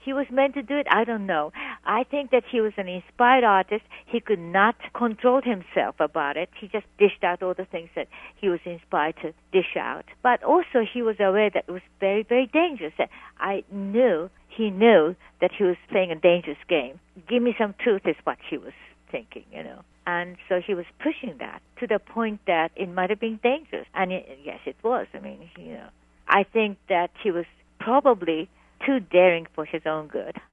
he was meant to do it, I don't know. I think that he was an inspired artist. He could not control himself about it. He just dished out all the things that he was inspired to dish out. But also he was aware that it was very, very dangerous. He knew that he was playing a dangerous game. Give me some truth is what he was thinking, And so he was pushing that to the point that it might have been dangerous. And yes, it was. I think that he was probably too daring for his own good.